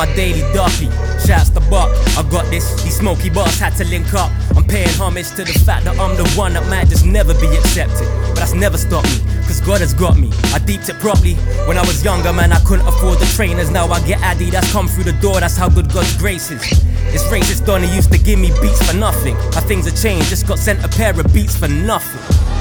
my daily duppy. Shouts to Buck, I got this. These smoky bars had to link up. I'm paying homage to the fact that I'm the one that might just never be accepted. But that's never stopped me, cause God has got me. I deeped it properly. When I was younger, man, I couldn't afford the trainers. Now I get Addy, that's come through the door. That's how good God's grace is. This racist Donny used to give me beats for nothing. How things have changed, just got sent a pair of beats for nothing.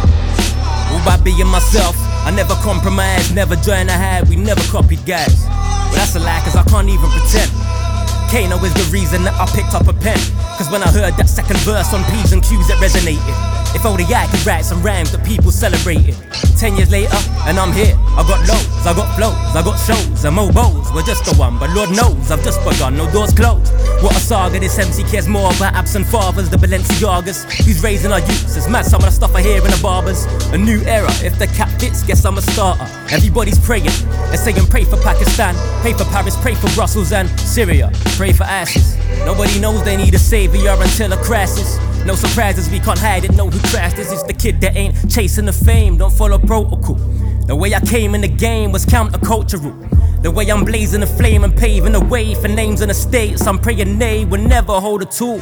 All by being myself, I never compromised, never joined a hype, we never copied guys. But that's a lie, cause I can't even pretend. Kano is the reason that I picked up a pen. Cause when I heard that second verse on P's and Q's, it resonated. If only I could write some rhymes that people celebrated. 10 years later, and I'm here. I got lows, I got flows, I got shows, and mobos. We're just the one, but Lord knows I've just begun, no doors closed. What a saga, this MC cares more about absent fathers, the Balenciagas. Who's raising our youths? It's mad, some of the stuff I hear in the barbers. A new era, if the cap fits, guess I'm a starter. Everybody's praying, they're saying pray for Pakistan, pray for Paris, pray for Brussels and Syria, pray for ISIS. Nobody knows they need a savior until a crisis. No surprises, we can't hide it, know who crashed this. It's the kid that ain't chasing the fame, don't follow protocol. The way I came in the game was countercultural. The way I'm blazing the flame and paving the way for names and estates, I'm praying they will never hold a tool.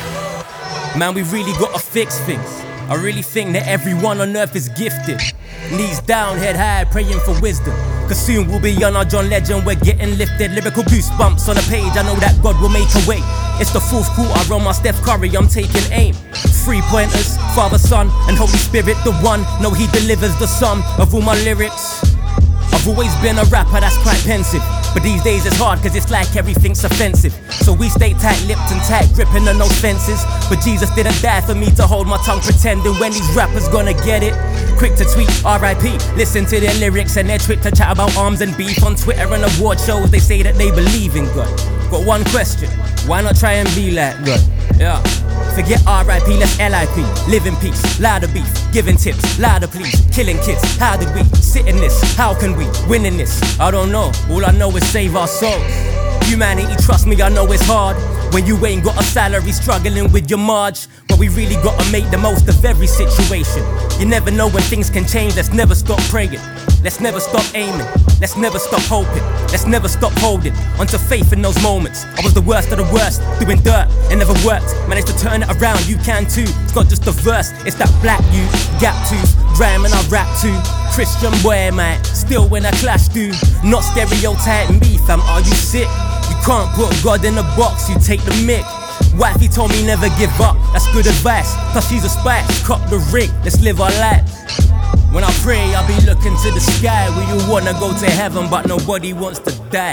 Man, we really gotta fix things. I really think that everyone on earth is gifted. Knees down, head high, praying for wisdom. Cause soon we'll be on our John Legend, we're getting lifted. Lyrical goosebumps on the page, I know that God will make a way. It's the fourth quarter on my Steph Curry, I'm taking aim. 3 pointers, Father, Son, and Holy Spirit, the one. Know he delivers the sum of all my lyrics. I've always been a rapper that's quite pensive, but these days it's hard cause it's like everything's offensive. So we stay tight-lipped and tight-gripping on those fences. But Jesus didn't die for me to hold my tongue pretending when these rappers gonna get it. Quick to tweet R.I.P. Listen to their lyrics and their twit to chat about arms and beef. On Twitter and award shows they say that they believe in God. Got one question, why not try and be like God? Yeah. Forget R.I.P, let's L.I.P. Live in peace, louder beef, giving tips, louder please. Killing kids, how did we sit in this? How can we win in this? I don't know, all I know is save our souls. Humanity, trust me, I know it's hard when you ain't got a salary, struggling with your marge. But we really gotta make the most of every situation. You never know when things can change, let's never stop praying. Let's never stop aiming, let's never stop hoping. Let's never stop holding onto faith in those moments. I was the worst of the worst, doing dirt, it never worked. Managed to turn it around, you can too. It's not just a verse, it's that black you, gap tooth, rhyming I rap too. Christian boy, man, still when I clash do. Not stereotype me, fam, are you sick? You can't put God in a box, you take the mic. Wifey told me never give up, that's good advice. Cause she's a spy, cop the ring, let's live our lives. When I pray, I'll be looking to the sky. We all wanna go to heaven, but nobody wants to die.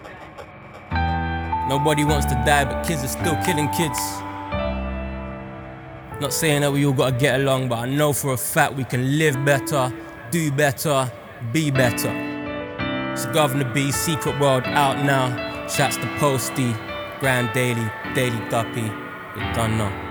Nobody wants to die, but kids are still killing kids. Not saying that we all gotta get along, but I know for a fact we can live better, do better, be better. It's Governor B, Secret World out now. Shouts to Posty, Grand Daily, Daily Duppy. You don't know.